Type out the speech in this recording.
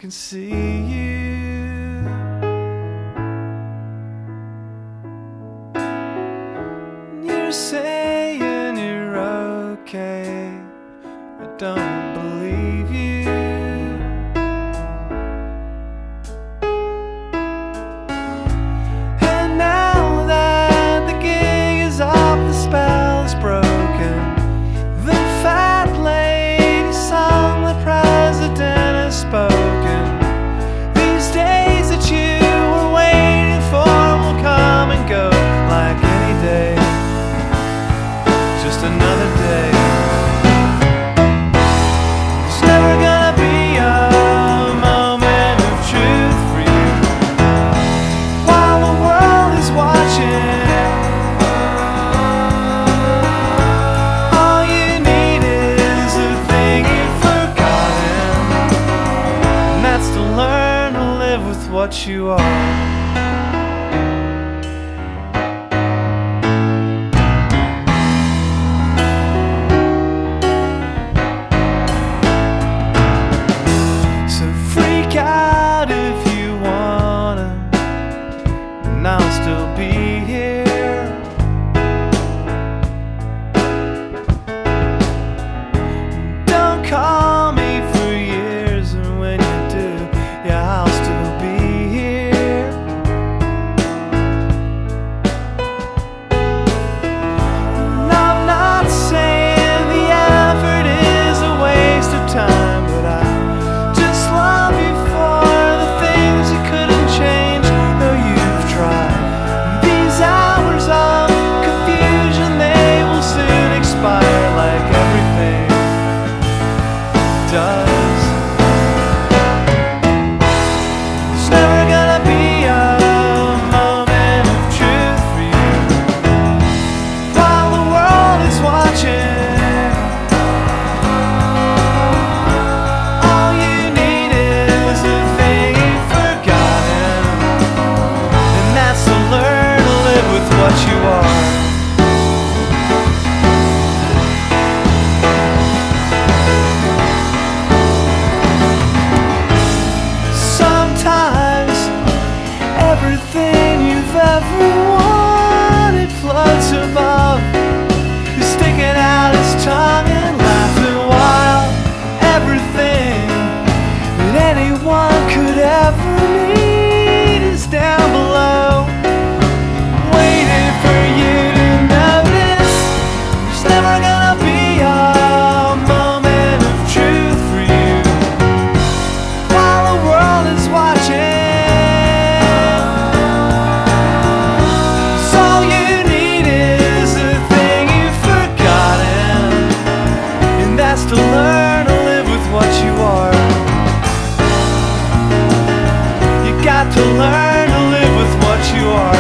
can see you. You're saying you're okay. I don't believe you. And now that the gig is up, the spell is broken. The fat lady song the president has spoken. These days that you were waiting for will come and go like any day. Just another day. There's never gonna be a moment of truth for you while the world is watching. All you need is a thing you've forgotten, and that's to learn to live with what you are. Out if you wanna, and I'll still be here. Don't call me for years, and when you do, yeah, I'll still be here. And I'm not saying the effort is a waste of time, but I just love you for the things you couldn't change, though you've tried. These hours of confusion, they will soon expire like everything does. There's never gonna be a moment of truth for you while the world is watching. What you are. Sometimes everything you've ever wanted floats above. He's sticking out his tongue and laughing while everything that anyone could ever need is down below. To learn to live with what you are. You got to learn to live with what you are.